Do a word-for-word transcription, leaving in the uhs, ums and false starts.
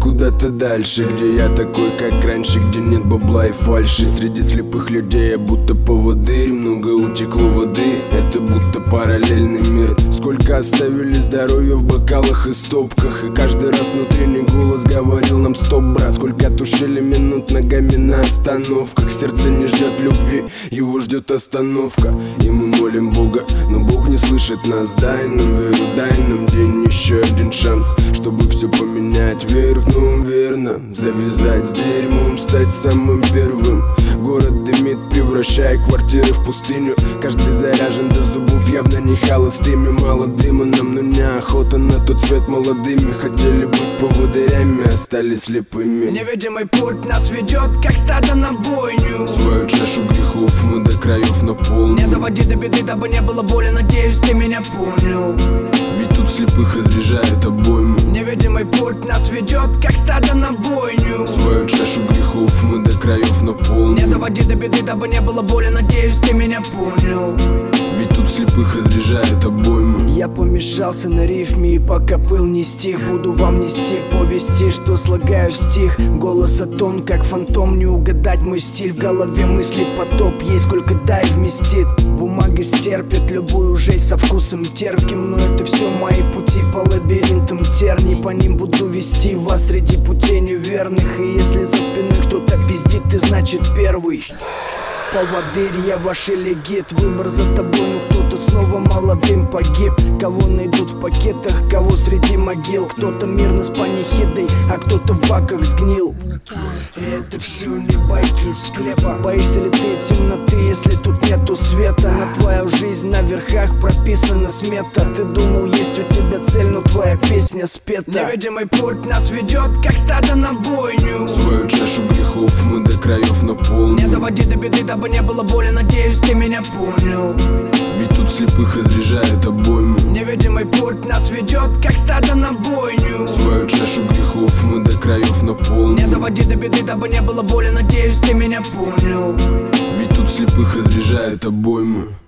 куда-то дальше, где я такой, как раньше, где нет бабла и фальши. Среди слепых людей я будто поводырь, много утекло воды, это будто параллельный мир. Сколько оставили здоровья в бокалах и стопках, и каждый раз внутренний голос говорил нам: стоп, брат. Сколько тушили минут ногами на остановках, сердце не ждет любви, его ждет остановка. И мы молим Бога, но Бог не слышит нас. Дай нам веру, дай нам день, еще один шанс, чтобы все поменять вверх, ну верно. Завязать с дерьмом, стать самым первым. Город дымит, превращая квартиры в пустыню. Каждый заряжен до зубов, явно не холостыми. Мало дыма нам, но неохота на тот свет молодыми. Хотели быть поводырями, остались слепыми. Невидимый путь нас ведет, как стадо на бойню. Свою чашу грехов мы до краев наполним. Не доводи до беды, дабы не было боли, надеюсь, ты меня понял. Ведь тут слепых разряжают обойму. Невидимый путь нас ведет, как стадо на бойню. Свою чашу грехов мы до краев наполним. Не доводи до беды, дабы не было боли, надеюсь, ты меня понял. Ведь тут слепых разряжают обойму. Я помешался на рифме, и пока пыл не стих, буду вам нести повести, что слагаю в стих. Голос о том, как фантом, не угадать мой стиль. В голове мысли потоп, есть сколько дай вместит. Бумага стерпит любую жесть со вкусом терпким, но это все мои пути по лабиринтам терний. По ним буду вести вас среди путей неверных. И если за спиной кто-то пиздит, ты значит первый. Поводырь, я ваш элегит, выбор за тобой, но кто-то снова молодым погиб. Кого найдут в пакетах, кого среди могил. Кто-то мирно с панихидой, а кто-то в баках сгнил. И это все не байки из склепа. Боишься ли ты темноты, если тут нету света? На твою жизнь на верхах прописана смета. Ты думал, есть у тебя цель, но твоя песня спета. Невидимый путь нас ведет, как стадо на бойню. Свою чашу грехов мы до краев наполним. Не доводи до беды, дабы не было боли, надеюсь, ты меня понял. Ведь тут слепых разряжают обойму. Невидимый путь нас ведет, как стадо на бойню. Свою чашу грехов мы до краев наполним. Не доводи до беды, дабы не было боли, надеюсь, ты меня понял. Ведь тут слепых разряжают обойму.